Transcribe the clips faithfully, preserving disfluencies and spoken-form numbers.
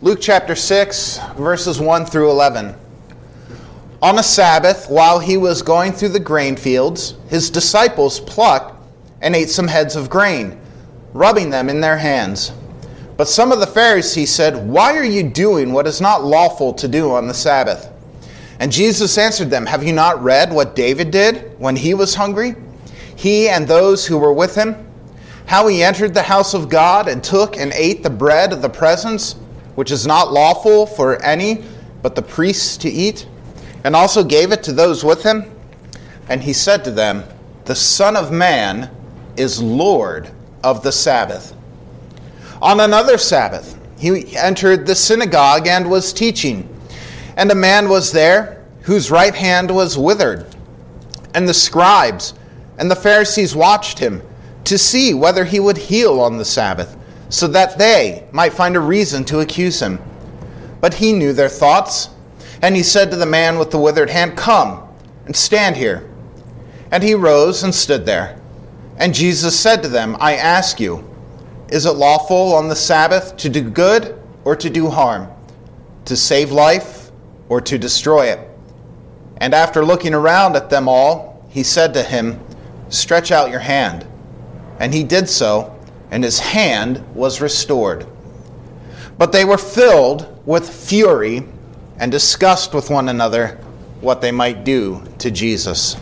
Luke chapter six, verses one through eleven. On a Sabbath, while he was going through the grain fields, his disciples plucked and ate some heads of grain, rubbing them in their hands. But some of the Pharisees said, "Why are you doing what is not lawful to do on the Sabbath?" And Jesus answered them, "Have you not read what David did when he was hungry, he and those who were with him? How he entered the house of God and took and ate the bread of the presence, which is not lawful for any but the priests to eat, and also gave it to those with him? And he said to them, the Son of Man is Lord of the Sabbath." On another Sabbath, he entered the synagogue and was teaching. And a man was there whose right hand was withered. And the scribes and the Pharisees watched him to see whether he would heal on the Sabbath, so that they might find a reason to accuse him. But he knew their thoughts, and he said to the man with the withered hand, "Come and stand here." And he rose and stood there. And Jesus said to them, "I ask you, is it lawful on the Sabbath to do good or to do harm, to save life or to destroy it?" And after looking around at them all, he said to him, "Stretch out your hand." And he did so, and his hand was restored. But they were filled with fury and discussed with one another what they might do to Jesus.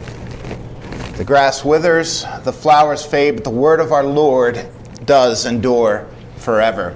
The grass withers, the flowers fade, but the word of our Lord does endure forever.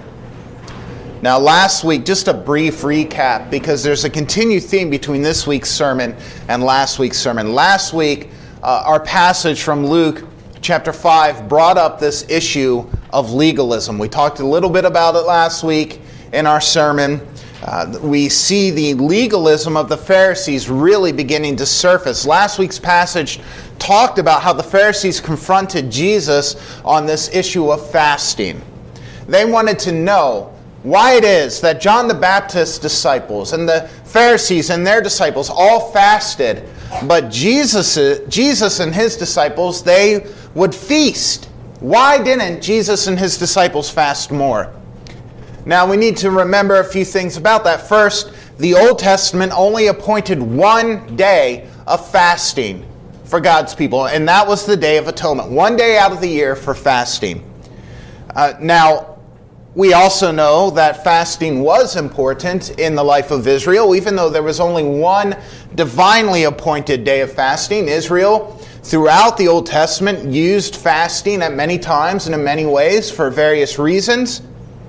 Now, last week, just a brief recap, because there's a continued theme between this week's sermon and last week's sermon. Last week, uh, our passage from Luke chapter five brought up this issue of legalism. We talked a little bit about it last week in our sermon. Uh, we see the legalism of the Pharisees really beginning to surface. Last week's passage talked about how the Pharisees confronted Jesus on this issue of fasting. They wanted to know why it is that John the Baptist's disciples and the Pharisees and their disciples all fasted, but Jesus, Jesus and his disciples, they would feast. Why didn't Jesus and his disciples fast more? Now, we need to remember a few things about that. First, the Old Testament only appointed one day of fasting for God's people, and that was the Day of Atonement. One day out of the year for fasting. Uh, now, we also know that fasting was important in the life of Israel, even though there was only one divinely appointed day of fasting. Israel, throughout the Old Testament, used fasting at many times and in many ways for various reasons.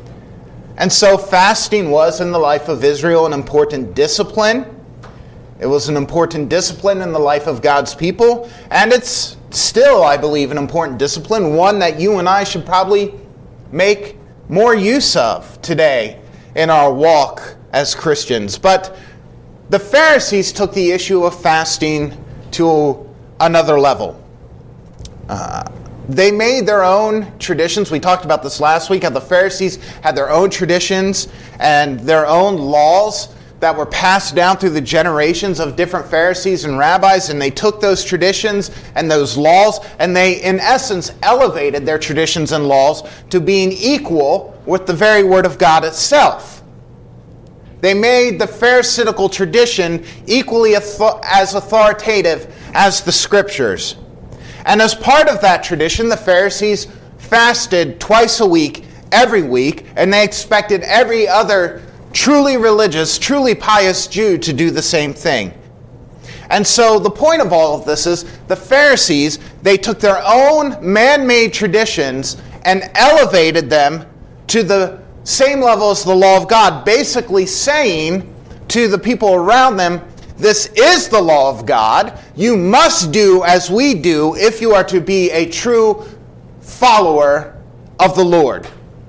And so fasting was in the life of Israel an important discipline. It was an important discipline in the life of God's people. And it's still, I believe, an important discipline, one that you and I should probably make more use of today in our walk as Christians. But the Pharisees took the issue of fasting to another level. Uh, They made their own traditions. We talked about this last week, how the Pharisees had their own traditions and their own laws that were passed down through the generations of different Pharisees and rabbis, and they took those traditions and those laws, and they, in essence, elevated their traditions and laws to being equal with the very Word of God itself. They made the Pharisaical tradition equally as authoritative as the Scriptures. And as part of that tradition, the Pharisees fasted twice a week, every week, and they expected every other truly religious, truly pious Jew to do the same thing. And so the point of all of this is the Pharisees, they took their own man-made traditions and elevated them to the same level as the law of God, basically saying to the people around them, this is the law of God. You must do as we do if you are to be a true follower of the Lord.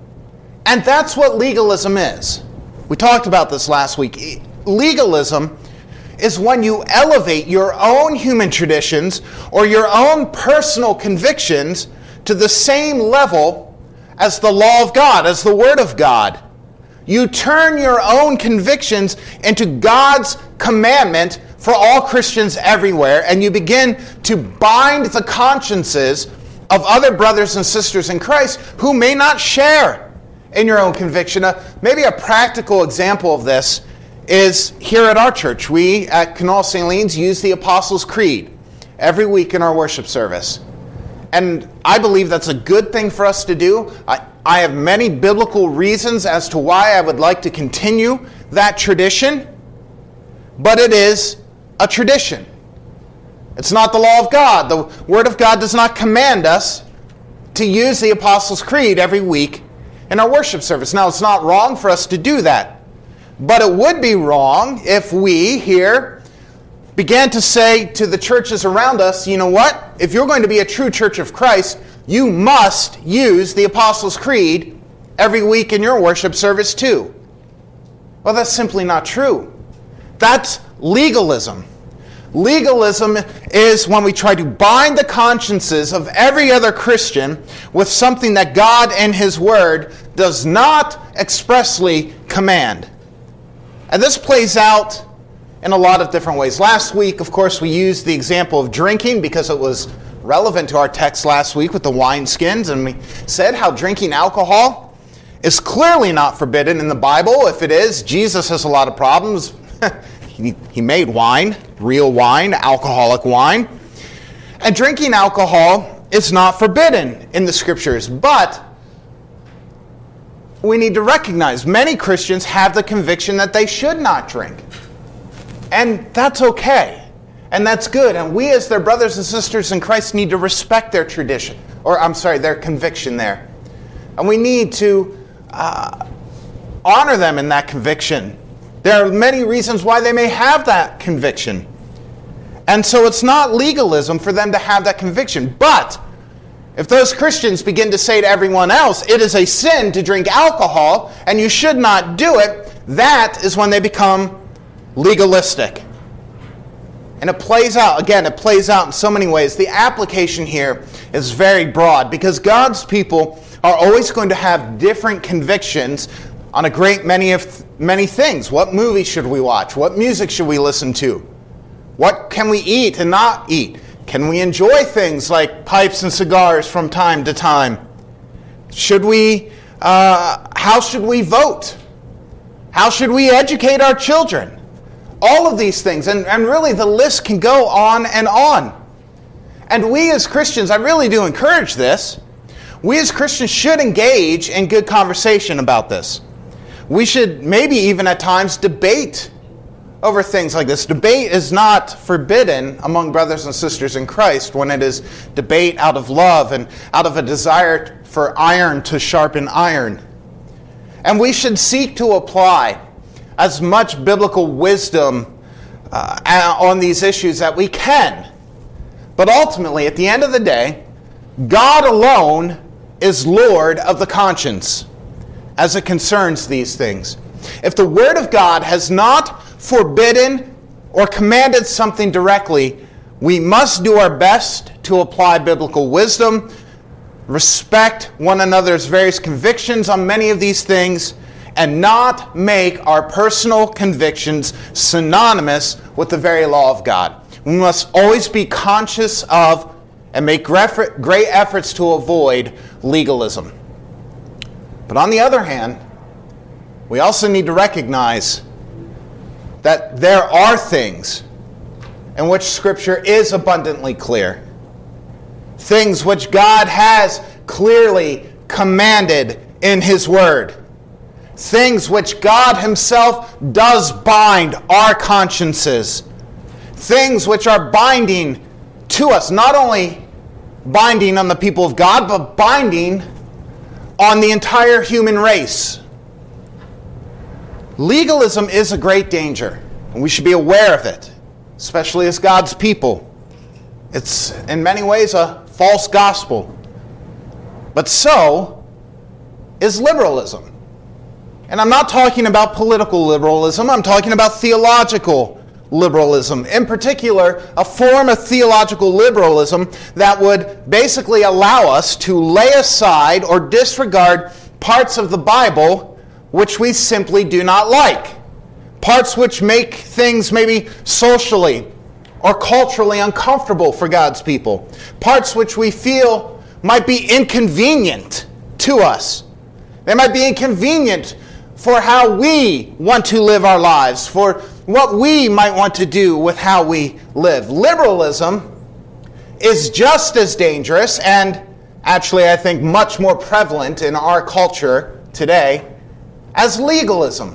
And that's what legalism is. We talked about this last week. Legalism is when you elevate your own human traditions or your own personal convictions to the same level as the law of God, as the Word of God. You turn your own convictions into God's commandment for all Christians everywhere, and you begin to bind the consciences of other brothers and sisters in Christ who may not share in your own conviction. Uh, maybe a practical example of this is here at our church. We at Canal Saint Leans use the Apostles' Creed every week in our worship service. And I believe that's a good thing for us to do. I, I have many biblical reasons as to why I would like to continue that tradition, but it is a tradition. It's not the law of God. The Word of God does not command us to use the Apostles' Creed every week in our worship service. Now, it's not wrong for us to do that. But it would be wrong if we here began to say to the churches around us, you know what? If you're going to be a true church of Christ, you must use the Apostles' Creed every week in your worship service too. Well, that's simply not true. That's legalism. Legalism is when we try to bind the consciences of every other Christian with something that God in His Word does not expressly command. And this plays out in a lot of different ways. Last week, of course, we used the example of drinking because it was relevant to our text last week with the wineskins, and we said how drinking alcohol is clearly not forbidden in the Bible. If it is, Jesus has a lot of problems. he, he made wine, real wine, alcoholic wine. And drinking alcohol is not forbidden in the Scriptures, but we need to recognize many Christians have the conviction that they should not drink. And that's okay. And that's good. And we as their brothers and sisters in Christ need to respect their tradition. Or, I'm sorry, their conviction there. And we need to uh, honor them in that conviction. There are many reasons why they may have that conviction. And so it's not legalism for them to have that conviction. But if those Christians begin to say to everyone else, it is a sin to drink alcohol and you should not do it, that is when they become legalistic. And it plays out, again, it plays out in so many ways. The application here is very broad because God's people are always going to have different convictions on a great many of many things. What movies should we watch? What music should we listen to? What can we eat and not eat? Can we enjoy things like pipes and cigars from time to time? Should we, uh, how should we vote? How should we educate our children? All of these things, and, and really the list can go on and on. And we as Christians, I really do encourage this, we as Christians should engage in good conversation about this. We should maybe even at times debate over things like this. Debate is not forbidden among brothers and sisters in Christ when it is debate out of love and out of a desire for iron to sharpen iron. And we should seek to apply as much biblical wisdom uh, on these issues that we can. But ultimately, at the end of the day, God alone is Lord of the conscience as it concerns these things. If the Word of God has not forbidden or commanded something directly, we must do our best to apply biblical wisdom, respect one another's various convictions on many of these things, and not make our personal convictions synonymous with the very law of God. We must always be conscious of and make great efforts to avoid legalism. But on the other hand, we also need to recognize that there are things in which Scripture is abundantly clear. Things which God has clearly commanded in His Word. Things which God Himself does bind our consciences. Things which are binding to us, not only binding on the people of God, but binding on the entire human race. Legalism is a great danger, and we should be aware of it, especially as God's people. It's in many ways a false gospel. But so is liberalism. And I'm not talking about political liberalism, I'm talking about theological liberalism. In particular, a form of theological liberalism that would basically allow us to lay aside or disregard parts of the Bible which we simply do not like. Parts which make things maybe socially or culturally uncomfortable for God's people. Parts which we feel might be inconvenient to us. They might be inconvenient for how we want to live our lives, for what we might want to do with how we live. Liberalism is just as dangerous and actually, I think, much more prevalent in our culture today as legalism.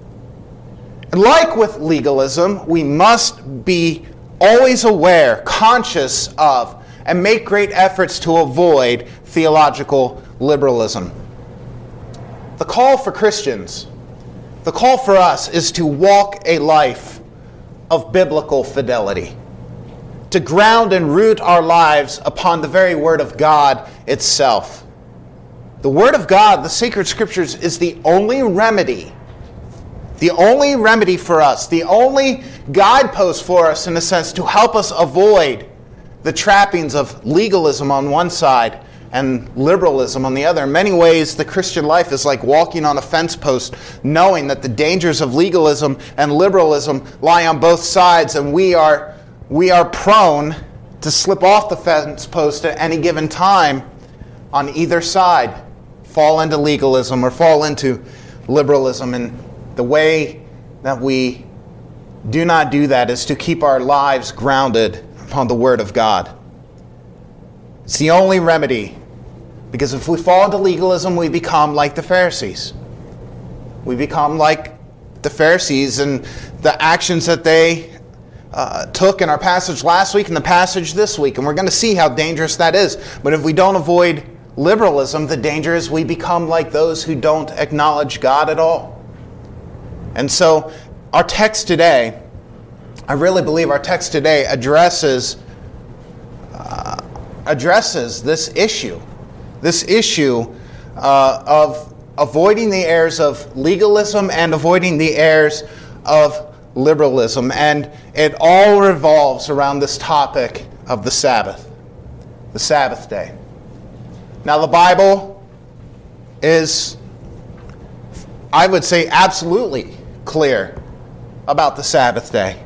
And like with legalism, we must be always aware, conscious of, and make great efforts to avoid theological liberalism. The call for Christians, the call for us is to walk a life of biblical fidelity, to ground and root our lives upon the very Word of God itself. The Word of God, the sacred Scriptures, is the only remedy, the only remedy for us, the only guidepost for us, in a sense, to help us avoid the trappings of legalism on one side and liberalism on the other. In many ways, the Christian life is like walking on a fence post, knowing that the dangers of legalism and liberalism lie on both sides, and we are we are prone to slip off the fence post at any given time on either side, fall into legalism or fall into liberalism. And the way that we do not do that is to keep our lives grounded upon the Word of God. It's the only remedy, because if we fall into legalism, we become like the Pharisees. We become like the Pharisees and the actions that they uh, took in our passage last week and the passage this week. And we're going to see how dangerous that is. But if we don't avoid liberalism, the danger is we become like those who don't acknowledge God at all. And so our text today, I really believe our text today addresses uh, addresses this issue, this issue uh, of avoiding the errors of legalism and avoiding the errors of liberalism. And it all revolves around this topic of the Sabbath, the Sabbath day. Now, the Bible is, I would say, absolutely clear about the Sabbath day,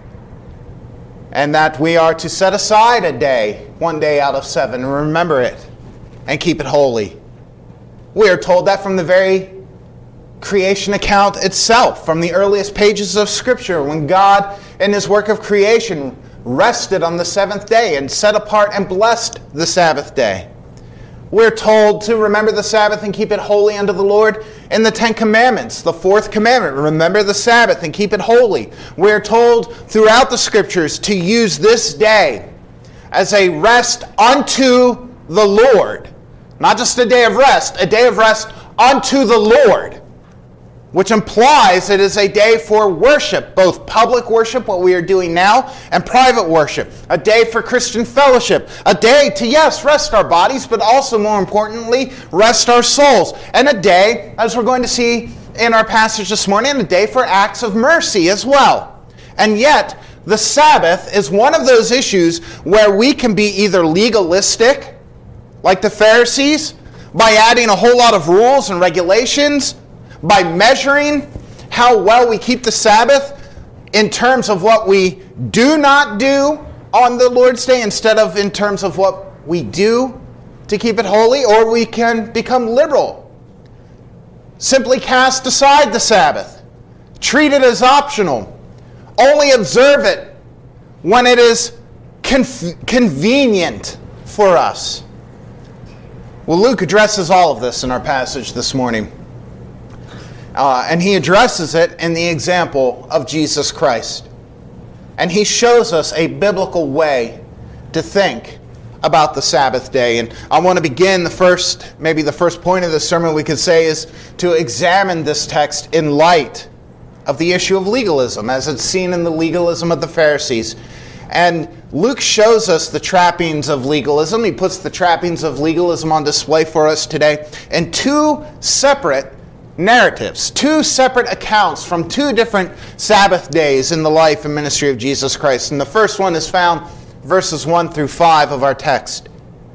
and that we are to set aside a day, one day out of seven, and remember it and keep it holy. We are told that from the very creation account itself, from the earliest pages of Scripture, when God, in His work of creation, rested on the seventh day and set apart and blessed the Sabbath day. We're told to remember the Sabbath and keep it holy unto the Lord in the Ten Commandments. The fourth commandment, remember the Sabbath and keep it holy. We're told throughout the Scriptures to use this day as a rest unto the Lord. Not just a day of rest, a day of rest unto the Lord, which implies it is a day for worship, both public worship, what we are doing now, and private worship. A day for Christian fellowship. A day to, yes, rest our bodies, but also, more importantly, rest our souls. And a day, as we're going to see in our passage this morning, a day for acts of mercy as well. And yet, the Sabbath is one of those issues where we can be either legalistic, like the Pharisees, by adding a whole lot of rules and regulations, by measuring how well we keep the Sabbath in terms of what we do not do on the Lord's Day instead of in terms of what we do to keep it holy, or we can become liberal. Simply cast aside the Sabbath. Treat it as optional. Only observe it when it is conf- convenient for us. Well, Luke addresses all of this in our passage this morning. Uh, and he addresses it in the example of Jesus Christ. And he shows us a biblical way to think about the Sabbath day. And I want to begin the first, maybe the first point of the sermon we could say is to examine this text in light of the issue of legalism, as it's seen in the legalism of the Pharisees. And Luke shows us the trappings of legalism. He puts the trappings of legalism on display for us today in two separate narratives, two separate accounts from two different Sabbath days in the life and ministry of Jesus Christ. And the first one is found verses one through five of our text.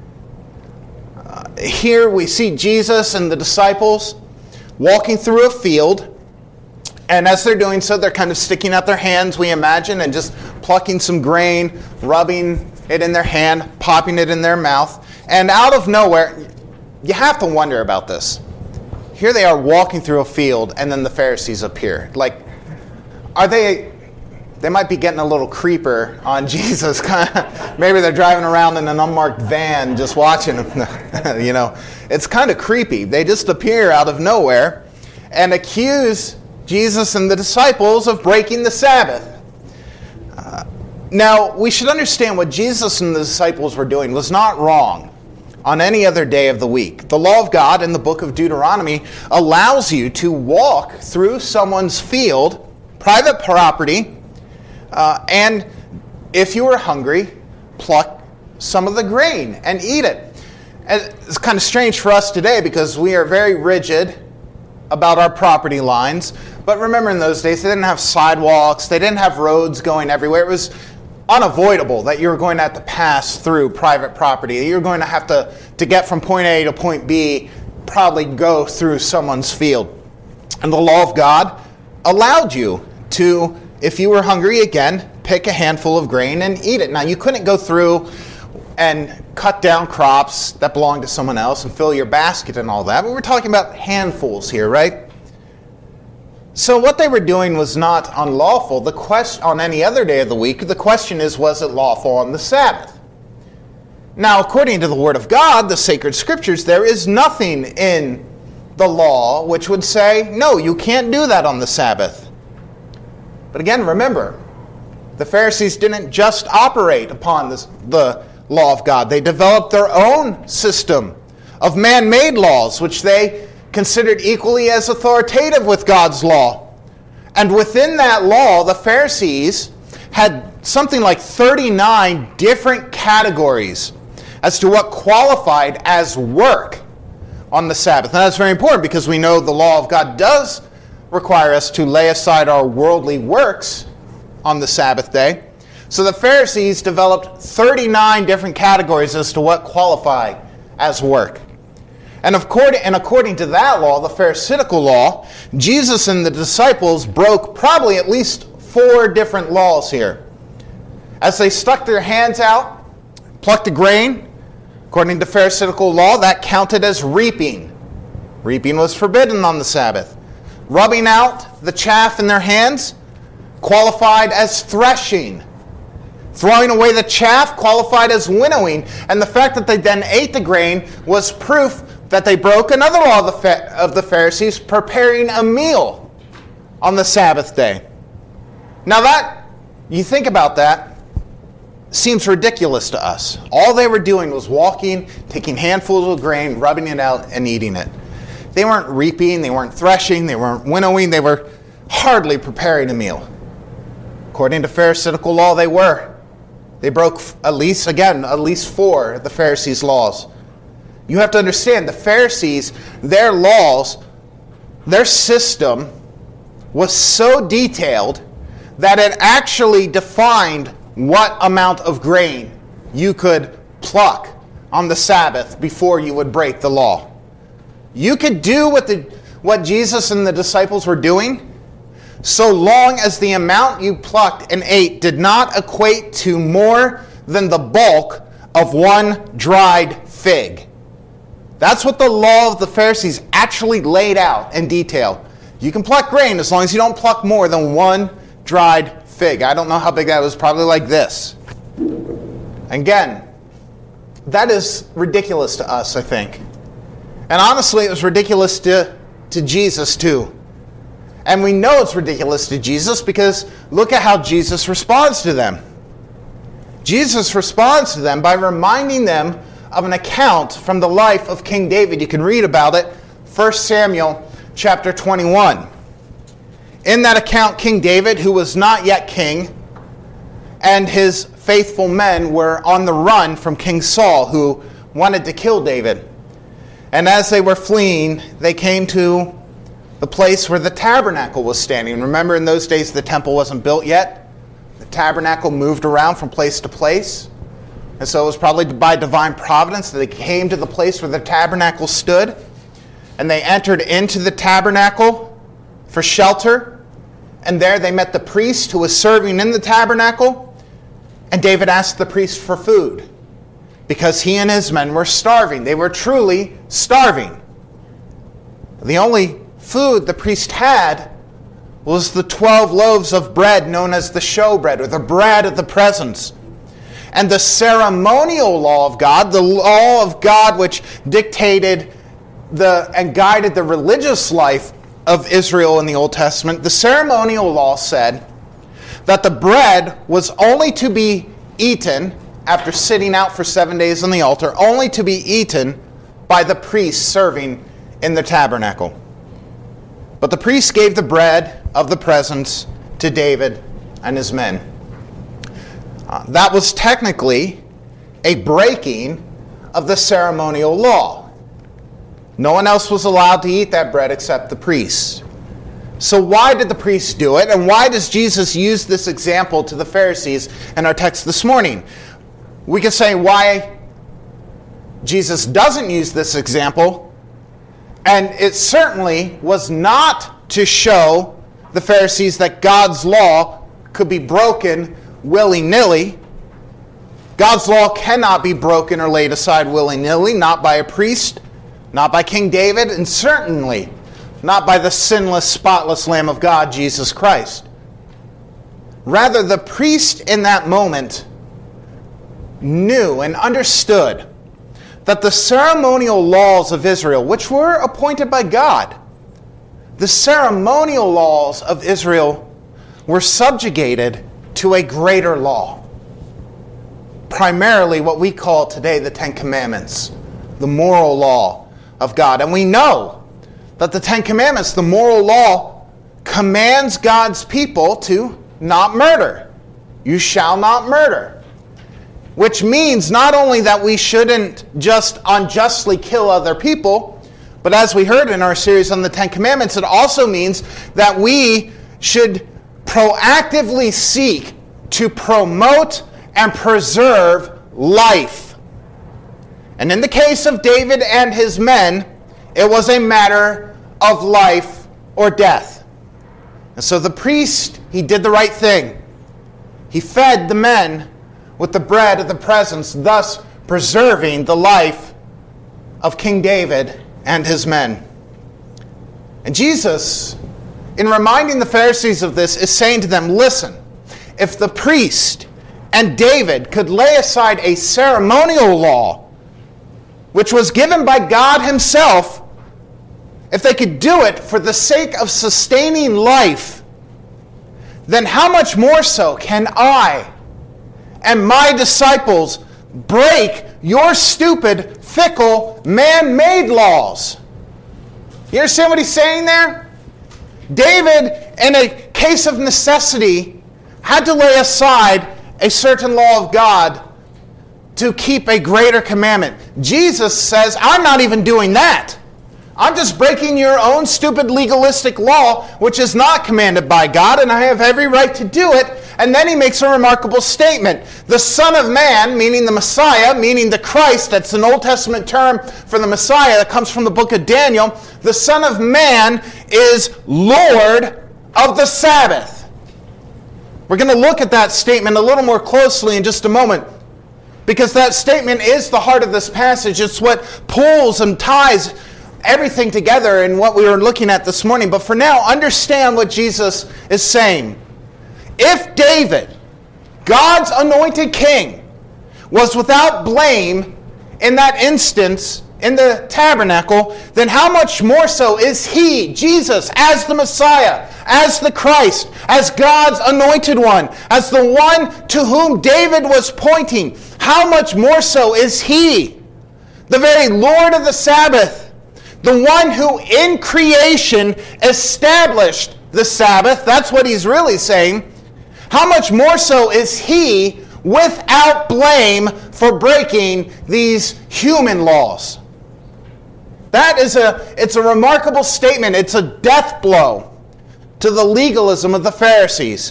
Uh, here we see Jesus and the disciples walking through a field, and as they're doing so, they're kind of sticking out their hands, we imagine, and just plucking some grain, rubbing it in their hand, popping it in their mouth. And out of nowhere, you have to wonder about this. here they are walking through a field, and then the Pharisees appear. Like, are they... They might be getting a little creeper on Jesus. Maybe they're driving around in an unmarked van just watching him. You know, it's kind of creepy. They just appear out of nowhere and accuse Jesus and the disciples of breaking the Sabbath. Uh, now, we should understand what Jesus and the disciples were doing was not wrong on any other day of the week. The law of God in the book of Deuteronomy allows you to walk through someone's field, private property, Uh, and if you were hungry, pluck some of the grain and eat it. And it's kind of strange for us today because we are very rigid about our property lines. But remember, in those days, they didn't have sidewalks. They didn't have roads going everywhere. It was unavoidable that you were going to have to pass through private property. You were going to have to, to get from point A to point B, probably go through someone's field. And the law of God allowed you to, if you were hungry, again, pick a handful of grain and eat it. Now, you couldn't go through and cut down crops that belonged to someone else and fill your basket and all that, but we're talking about handfuls here, right? So what they were doing was not unlawful. The question, on any other day of the week, the question is, was it lawful on the Sabbath? Now, according to the Word of God, the sacred scriptures, there is nothing in the law which would say, no, you can't do that on the Sabbath. But again, remember, the Pharisees didn't just operate upon this, the law of God. They developed their own system of man-made laws, which they considered equally as authoritative with God's law. And within that law, the Pharisees had something like thirty-nine different categories as to what qualified as work on the Sabbath. And that's very important because we know the law of God does require us to lay aside our worldly works on the Sabbath day. So the Pharisees developed thirty-nine different categories as to what qualify as work. And according, and according to that law, the Pharisaical law, Jesus and the disciples broke probably at least four different laws here. As they stuck their hands out, plucked the grain, according to Pharisaical law, that counted as reaping. Reaping was forbidden on the Sabbath. Rubbing out the chaff in their hands qualified as threshing. Throwing away the chaff qualified as winnowing. And the fact that they then ate the grain was proof that they broke another law of the, of the Pharisees, preparing a meal on the Sabbath day. Now that, you think about that, seems ridiculous to us. All they were doing was walking, taking handfuls of grain, rubbing it out, and eating it. They weren't reaping, they weren't threshing, they weren't winnowing, they were hardly preparing a meal. According to Pharisaical law, they were. They broke at least, again, at least four of the Pharisees' laws. You have to understand, the Pharisees, their laws, their system was so detailed that it actually defined what amount of grain you could pluck on the Sabbath before you would break the law. You could do what the what Jesus and the disciples were doing, so long as the amount you plucked and ate did not equate to more than the bulk of one dried fig. That's what the law of the Pharisees actually laid out in detail. You can pluck grain as long as you don't pluck more than one dried fig. I don't know how big that was, probably like this. Again, that is ridiculous to us, I think. And honestly, it was ridiculous to, to Jesus too. And we know it's ridiculous to Jesus because look at how Jesus responds to them. Jesus responds to them by reminding them of an account from the life of King David. You can read about it, First Samuel chapter twenty-one. In that account, King David, who was not yet king, and his faithful men were on the run from King Saul, who wanted to kill David. And as they were fleeing, they came to the place where the tabernacle was standing. Remember, in those days, the temple wasn't built yet. The tabernacle moved around from place to place. And so it was probably by divine providence that they came to the place where the tabernacle stood. And they entered into the tabernacle for shelter. And there they met the priest who was serving in the tabernacle. And David asked the priest for food, because he and his men were starving. They were truly starving. The only food the priest had was the twelve loaves of bread known as the showbread, or the bread of the presence. And the ceremonial law of God, the law of God which dictated the and guided the religious life of Israel in the Old Testament, the ceremonial law said that the bread was only to be eaten after sitting out for seven days on the altar, only to be eaten by the priest serving in the tabernacle. But the priest gave the bread of the presence to David and his men. Uh, that was technically a breaking of the ceremonial law. No one else was allowed to eat that bread except the priests. So why did the priests do it? And why does Jesus use this example to the Pharisees in our text this morning? We could say why Jesus doesn't use this example. And it certainly was not to show the Pharisees that God's law could be broken willy-nilly. God's law cannot be broken or laid aside willy-nilly, not by a priest, not by King David, and certainly not by the sinless, spotless Lamb of God, Jesus Christ. Rather, the priest in that moment knew and understood that the ceremonial laws of Israel, which were appointed by God, the ceremonial laws of Israel were subjugated to a greater law. Primarily what we call today the Ten Commandments, the moral law of God. And we know that the Ten Commandments, the moral law, commands God's people to not murder. You shall not murder. Which means not only that we shouldn't just unjustly kill other people, but as we heard in our series on the Ten Commandments, it also means that we should proactively seek to promote and preserve life. And in the case of David and his men, it was a matter of life or death. And so the priest, he did the right thing. He fed the men with the bread of the presence, thus preserving the life of King David and his men. And Jesus, in reminding the Pharisees of this, is saying to them, listen, if the priest and David could lay aside a ceremonial law, which was given by God himself, if they could do it for the sake of sustaining life, then how much more so can I and my disciples break your stupid, fickle, man-made laws? You understand what he's saying there? David, in a case of necessity, had to lay aside a certain law of God to keep a greater commandment. Jesus says, I'm not even doing that. I'm just breaking your own stupid legalistic law, which is not commanded by God, and I have every right to do it. And then he makes a remarkable statement. The Son of Man, meaning the Messiah, meaning the Christ, that's an Old Testament term for the Messiah that comes from the book of Daniel. The Son of Man is Lord of the Sabbath. We're going to look at that statement a little more closely in just a moment, because that statement is the heart of this passage. It's what pulls and ties everything together in what we were looking at this morning. But for now, understand what Jesus is saying. If David, God's anointed king, was without blame in that instance in the tabernacle, then how much more so is he, Jesus, as the Messiah, as the Christ, as God's anointed one, as the one to whom David was pointing? How much more so is he, the very Lord of the Sabbath, the one who in creation established the Sabbath? That's what he's really saying. How much more so is he without blame for breaking these human laws? That is a, it's a remarkable statement. It's a death blow to the legalism of the Pharisees.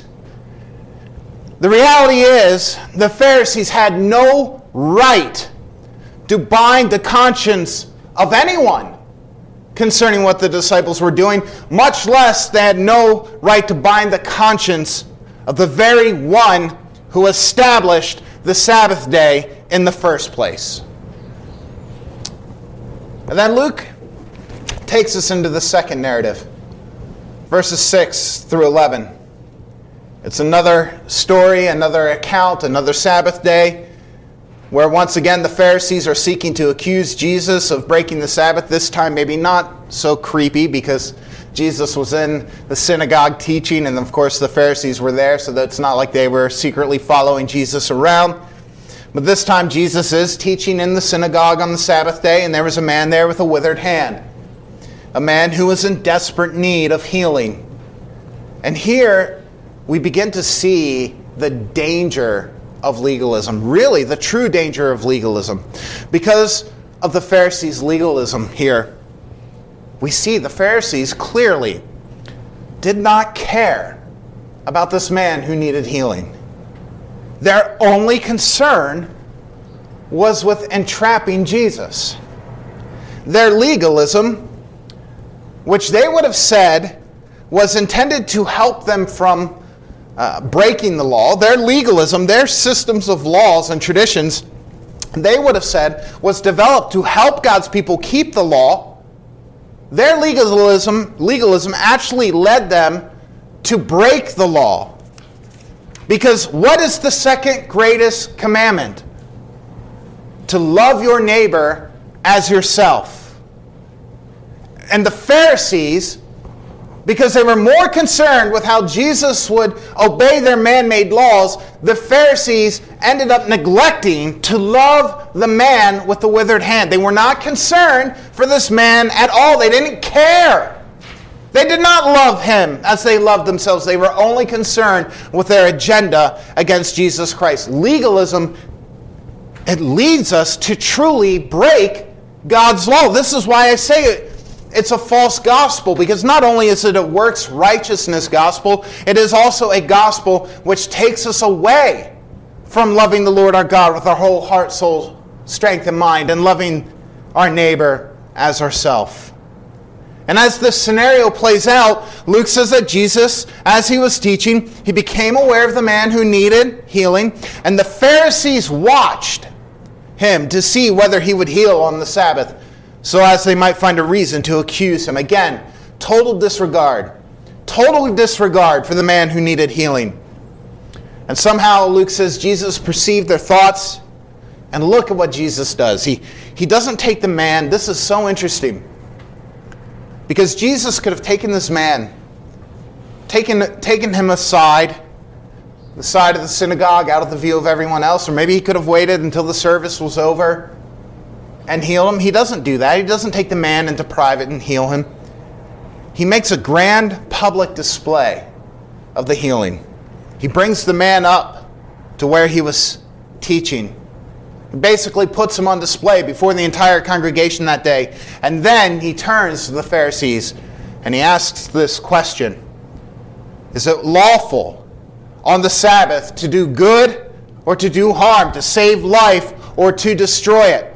The reality is, the Pharisees had no right to bind the conscience of anyone concerning what the disciples were doing, much less they had no right to bind the conscience of the very one who established the Sabbath day in the first place. And then Luke takes us into the second narrative, verses six through eleven. It's another story, another account, another Sabbath day, where once again the Pharisees are seeking to accuse Jesus of breaking the Sabbath. This time maybe not so creepy, because Jesus was in the synagogue teaching, and of course the Pharisees were there, so that it's not like they were secretly following Jesus around. But this time Jesus is teaching in the synagogue on the Sabbath day, and there was a man there with a withered hand. A man who was in desperate need of healing. And here we begin to see the danger of legalism. Really, the true danger of legalism. Because of the Pharisees' legalism here, we see the Pharisees clearly did not care about this man who needed healing. Their only concern was with entrapping Jesus. Their legalism, which they would have said was intended to help them from uh, breaking the law, their legalism, their systems of laws and traditions, they would have said was developed to help God's people keep the law. Their legalism, legalism actually led them to break the law. Because what is the second greatest commandment? To love your neighbor as yourself. And the Pharisees, because they were more concerned with how Jesus would obey their man-made laws, the Pharisees ended up neglecting to love the man with the withered hand. They were not concerned for this man at all. They didn't care. They did not love him as they loved themselves. They were only concerned with their agenda against Jesus Christ. Legalism, it leads us to truly break God's law. This is why I say it. It's a false gospel, because not only is it a works righteousness gospel, it is also a gospel which takes us away from loving the Lord our God with our whole heart, soul, strength, and mind, and loving our neighbor as ourselves. And as this scenario plays out, Luke says that Jesus, as he was teaching, he became aware of the man who needed healing, and the Pharisees watched him to see whether he would heal on the Sabbath, so as they might find a reason to accuse him. Again, total disregard. Total disregard for the man who needed healing. And somehow, Luke says, Jesus perceived their thoughts. And look at what Jesus does. He, he doesn't take the man. This is so interesting. Because Jesus could have taken this man, taken, taken him aside, the side of the synagogue, out of the view of everyone else. Or maybe he could have waited until the service was over and heal him. He doesn't do that. He doesn't take the man into private and heal him. He makes a grand public display of the healing. He brings the man up to where he was teaching. He basically puts him on display before the entire congregation that day. And then he turns to the Pharisees and he asks this question. Is it lawful on the Sabbath to do good or to do harm, to save life or to destroy it?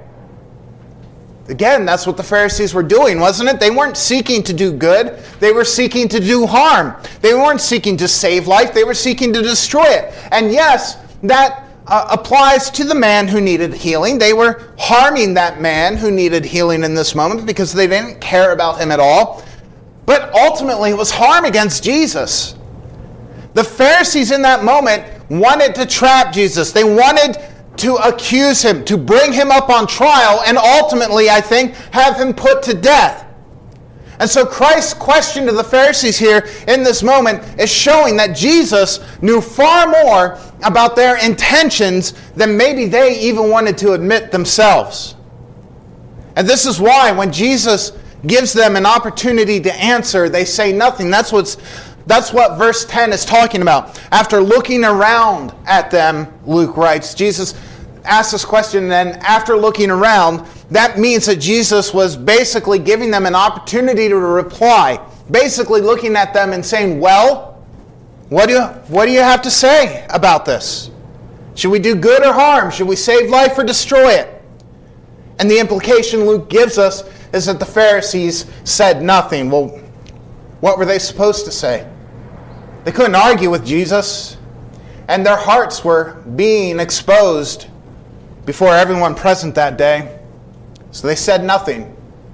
Again, that's what the Pharisees were doing, wasn't it? They weren't seeking to do good. They were seeking to do harm. They weren't seeking to save life. They were seeking to destroy it. And yes, that uh, applies to the man who needed healing. They were harming that man who needed healing in this moment because they didn't care about him at all. But ultimately, it was harm against Jesus. The Pharisees in that moment wanted to trap Jesus. They wanted to accuse him, to bring him up on trial, and ultimately, I think, have him put to death. And so Christ's question to the Pharisees here in this moment is showing that Jesus knew far more about their intentions than maybe they even wanted to admit themselves. And this is why when Jesus gives them an opportunity to answer, they say nothing. That's what's That's what verse ten is talking about. After looking around at them, Luke writes, Jesus asked this question, and then after looking around, that means that Jesus was basically giving them an opportunity to reply. Basically looking at them and saying, well, what do you, what do you have to say about this? Should we do good or harm? Should we save life or destroy it? And the implication Luke gives us is that the Pharisees said nothing. Well, what were they supposed to say? They couldn't argue with Jesus, and their hearts were being exposed before everyone present that day. So they said nothing.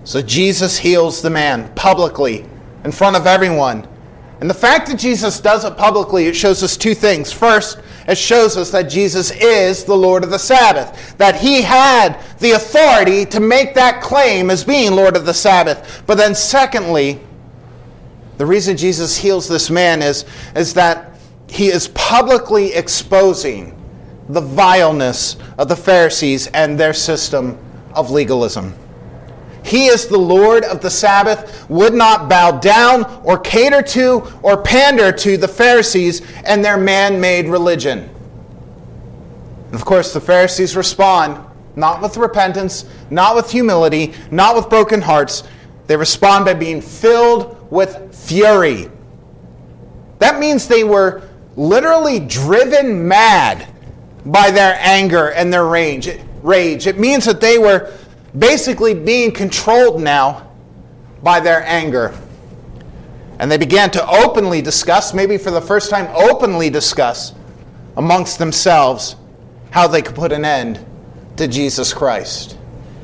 So Jesus heals the man publicly in front of everyone. And the fact that Jesus does it publicly, it shows us two things. First, it shows us that Jesus is the Lord of the Sabbath, that he had the authority to make that claim as being Lord of the Sabbath. But then secondly, the reason Jesus heals this man is, is that he is publicly exposing the vileness of the Pharisees and their system of legalism. He is the Lord of the Sabbath, would not bow down or cater to or pander to the Pharisees and their man-made religion. And of course, the Pharisees respond not with repentance, not with humility, not with broken hearts. They respond by being filled with fury. That means they were literally driven mad by their anger and their rage. It means that they were basically being controlled now by their anger. And they began to openly discuss, maybe for the first time openly discuss amongst themselves how they could put an end to Jesus Christ.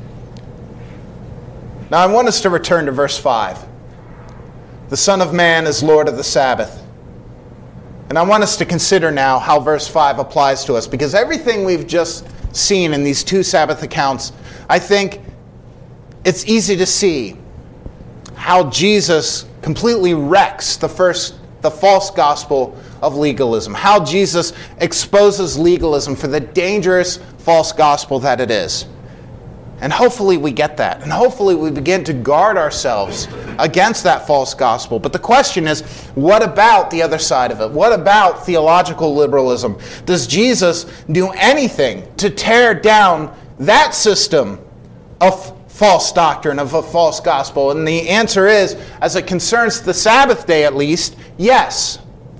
Now I want us to return to verse five. The Son of Man is Lord of the Sabbath. And I want us to consider now how verse five applies to us, because everything we've just seen in these two Sabbath accounts, I think it's easy to see how Jesus completely wrecks the first, the false gospel of legalism, how Jesus exposes legalism for the dangerous false gospel that it is. And hopefully we get that. And hopefully we begin to guard ourselves against that false gospel. But the question is, what about the other side of it? What about theological liberalism? Does Jesus do anything to tear down that system of false doctrine, of a false gospel? And the answer is, as it concerns the Sabbath day at least, yes.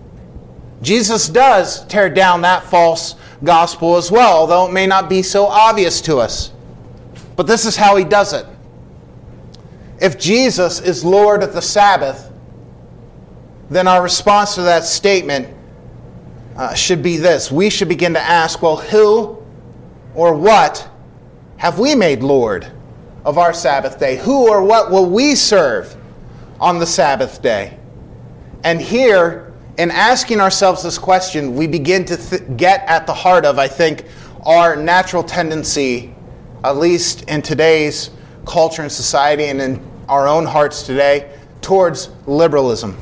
Jesus does tear down that false gospel as well, although it may not be so obvious to us. But this is how he does it. If Jesus is Lord of the Sabbath, then our response to that statement uh, should be this. We should begin to ask, well, who or what have we made Lord of our Sabbath day? Who or what will we serve on the Sabbath day? And here, in asking ourselves this question, we begin to th- get at the heart of, I think, our natural tendency, at least in today's culture and society and in our own hearts today, towards liberalism.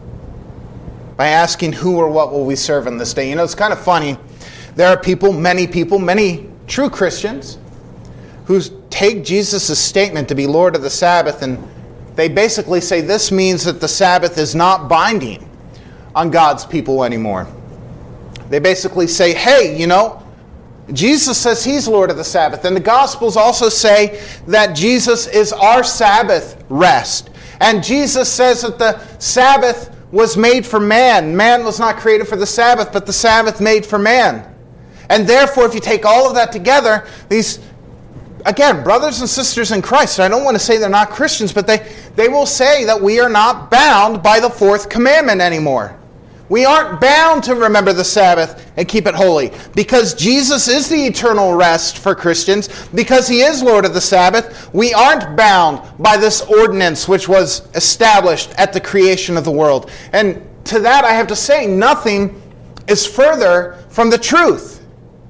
By asking who or what will we serve on this day. You know, it's kind of funny. There are people, many people, many true Christians, who take Jesus' statement to be Lord of the Sabbath, and they basically say this means that the Sabbath is not binding on God's people anymore. They basically say, hey, you know, Jesus says he's Lord of the Sabbath, and the Gospels also say that Jesus is our Sabbath rest. And Jesus says that the Sabbath was made for man. Man was not created for the Sabbath, but the Sabbath made for man. And therefore, if you take all of that together, these, again, brothers and sisters in Christ, I don't want to say they're not Christians, but they, they will say that we are not bound by the fourth commandment anymore. We aren't bound to remember the Sabbath and keep it holy. Because Jesus is the eternal rest for Christians, because he is Lord of the Sabbath, we aren't bound by this ordinance which was established at the creation of the world. And to that I have to say, nothing is further from the truth.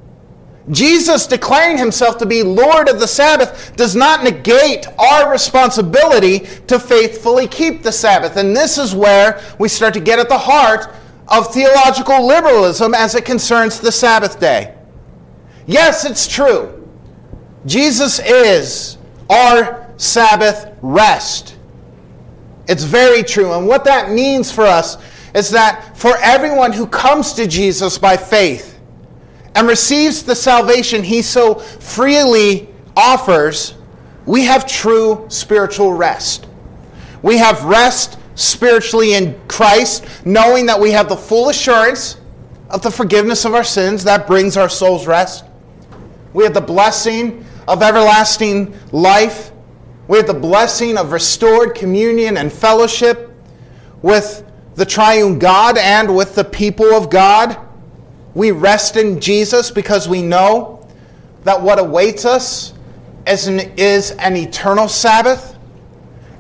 Jesus declaring himself to be Lord of the Sabbath does not negate our responsibility to faithfully keep the Sabbath. And this is where we start to get at the heart of theological liberalism as it concerns the Sabbath day. Yes, it's true. Jesus is our Sabbath rest. It's very true. And what that means for us is that for everyone who comes to Jesus by faith and receives the salvation he so freely offers, we have true spiritual rest. We have rest spiritually in Christ, knowing that we have the full assurance of the forgiveness of our sins. That brings our souls rest. We have the blessing of everlasting life. We have the blessing of restored communion and fellowship with the triune God and with the people of God. We rest in Jesus because we know that what awaits us is an, is an eternal Sabbath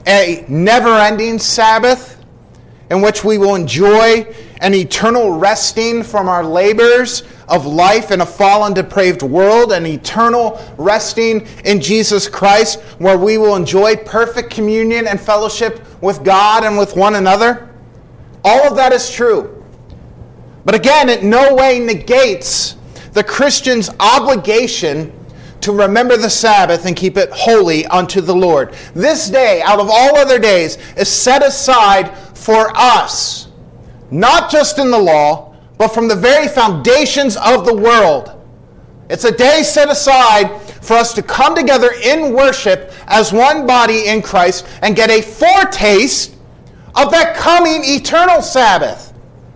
a never-ending Sabbath in which we will enjoy an eternal resting from our labors of life in a fallen, depraved world, an eternal resting in Jesus Christ where we will enjoy perfect communion and fellowship with God and with one another. All of that is true. But again, it no way negates the Christian's obligation to remember the Sabbath and keep it holy unto the Lord. This day, out of all other days, is set aside for us, not just in the law, but from the very foundations of the world. It's a day set aside for us to come together in worship as one body in Christ and get a foretaste of that coming eternal Sabbath.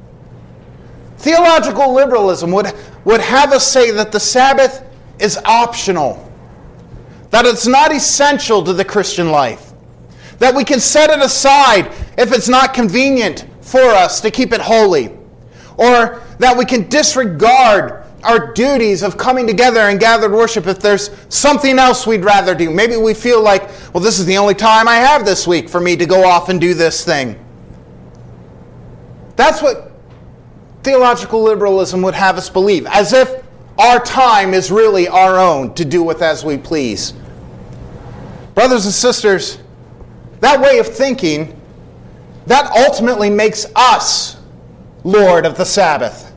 Theological liberalism would, would have us say that the Sabbath is optional, that it's not essential to the Christian life, that we can set it aside if it's not convenient for us to keep it holy, or that we can disregard our duties of coming together and gathered worship if there's something else we'd rather do. Maybe we feel like, well, this is the only time I have this week for me to go off and do this thing. That's what theological liberalism would have us believe, as if our time is really our own to do with as we please. Brothers and sisters, that way of thinking, that ultimately makes us Lord of the Sabbath.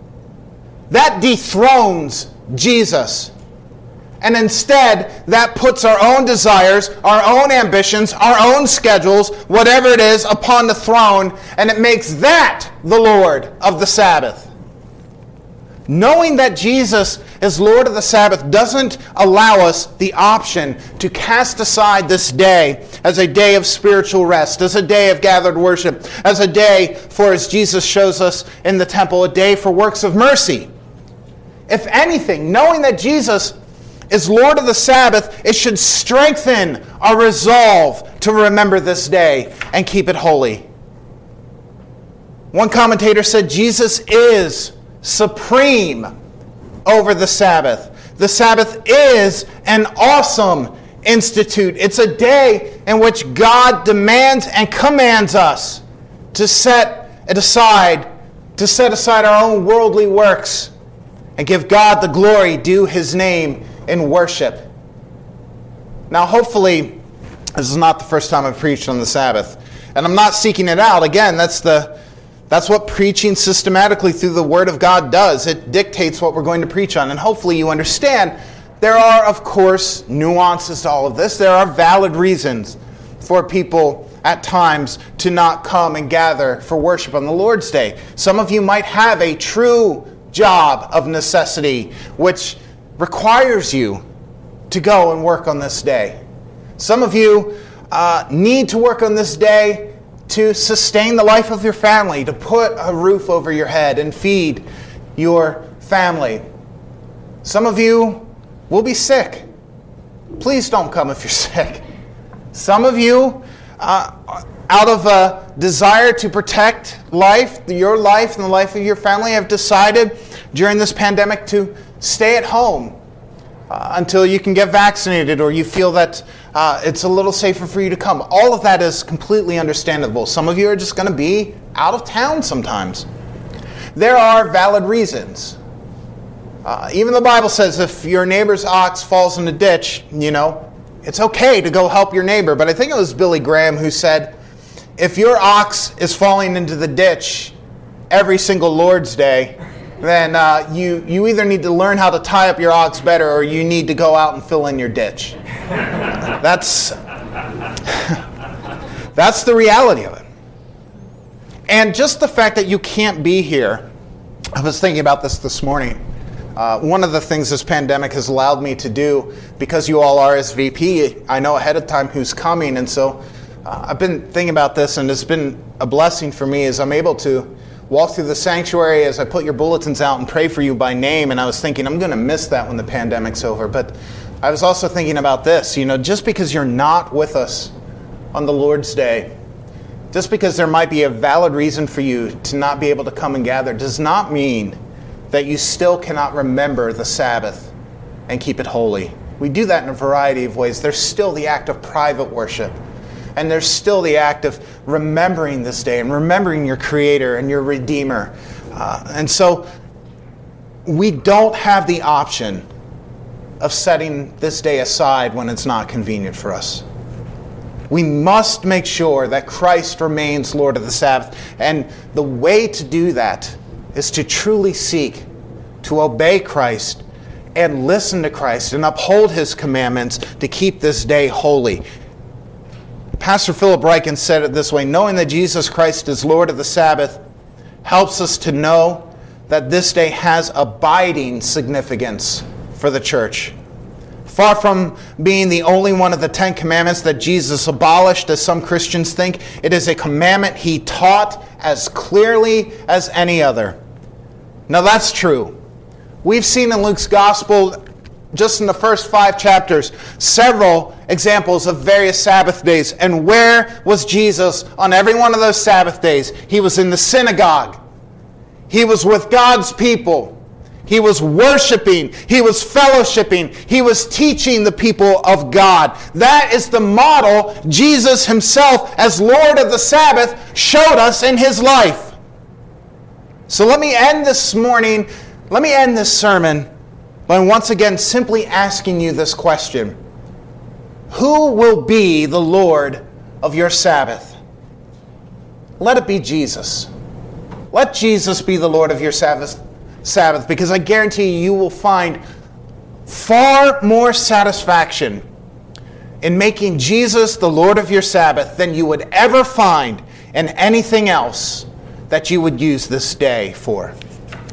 That dethrones Jesus. And instead, that puts our own desires, our own ambitions, our own schedules, whatever it is, upon the throne, and it makes that the Lord of the Sabbath. Knowing that Jesus is Lord of the Sabbath doesn't allow us the option to cast aside this day as a day of spiritual rest, as a day of gathered worship, as a day for, as Jesus shows us in the temple, a day for works of mercy. If anything, knowing that Jesus is Lord of the Sabbath, it should strengthen our resolve to remember this day and keep it holy. One commentator said Jesus is supreme over the Sabbath. The Sabbath is an awesome institute. It's a day in which God demands and commands us to set it aside, to set aside our own worldly works and give God the glory due His name in worship. Now, hopefully, this is not the first time I've preached on the Sabbath, and I'm not seeking it out. Again, that's the That's what preaching systematically through the Word of God does. It dictates what we're going to preach on. And hopefully you understand there are, of course, nuances to all of this. There are valid reasons for people at times to not come and gather for worship on the Lord's Day. Some of you might have a true job of necessity which requires you to go and work on this day. Some of you uh, need to work on this day to sustain the life of your family, to put a roof over your head and feed your family. Some of you will be sick. Please don't come if you're sick. Some of you, uh, out of a desire to protect life, your life and the life of your family, have decided during this pandemic to stay at home uh, until you can get vaccinated or you feel that Uh, it's a little safer for you to come. All of that is completely understandable. Some of you are just going to be out of town sometimes. There are valid reasons. Uh, even the Bible says if your neighbor's ox falls in a ditch, you know, it's okay to go help your neighbor. But I think it was Billy Graham who said, if your ox is falling into the ditch every single Lord's Day, then uh, you, you either need to learn how to tie up your ox better or you need to go out and fill in your ditch. That's, that's the reality of it. And just the fact that you can't be here, I was thinking about this this morning. Uh, one of the things this pandemic has allowed me to do, because you all R S V P, I know ahead of time who's coming, and so uh, I've been thinking about this, and it's been a blessing for me as I'm able to walk through the sanctuary as I put your bulletins out and pray for you by name, and I was thinking, I'm going to miss that when the pandemic's over. But I was also thinking about this, you know, just because you're not with us on the Lord's Day, just because there might be a valid reason for you to not be able to come and gather, does not mean that you still cannot remember the Sabbath and keep it holy. We do that in a variety of ways. There's still the act of private worship. And there's still the act of remembering this day and remembering your Creator and your Redeemer. Uh, and so we don't have the option of setting this day aside when it's not convenient for us. We must make sure that Christ remains Lord of the Sabbath. And the way to do that is to truly seek to obey Christ and listen to Christ and uphold His commandments to keep this day holy. Pastor Philip Ryken said it this way: knowing that Jesus Christ is Lord of the Sabbath helps us to know that this day has abiding significance for the church. Far from being the only one of the Ten Commandments that Jesus abolished, as some Christians think, it is a commandment He taught as clearly as any other. Now that's true. We've seen in Luke's Gospel, just in the first five chapters, several examples of various Sabbath days. And where was Jesus on every one of those Sabbath days? He was in the synagogue. He was with God's people. He was worshiping. He was fellowshipping. He was teaching the people of God. That is the model Jesus Himself, as Lord of the Sabbath, showed us in His life. So let me end this morning, let me end this sermon by once again simply asking you this question: who will be the Lord of your Sabbath? Let it be Jesus. Let Jesus be the Lord of your Sabbath. Sabbath, because I guarantee you, you will find far more satisfaction in making Jesus the Lord of your Sabbath than you would ever find in anything else that you would use this day for.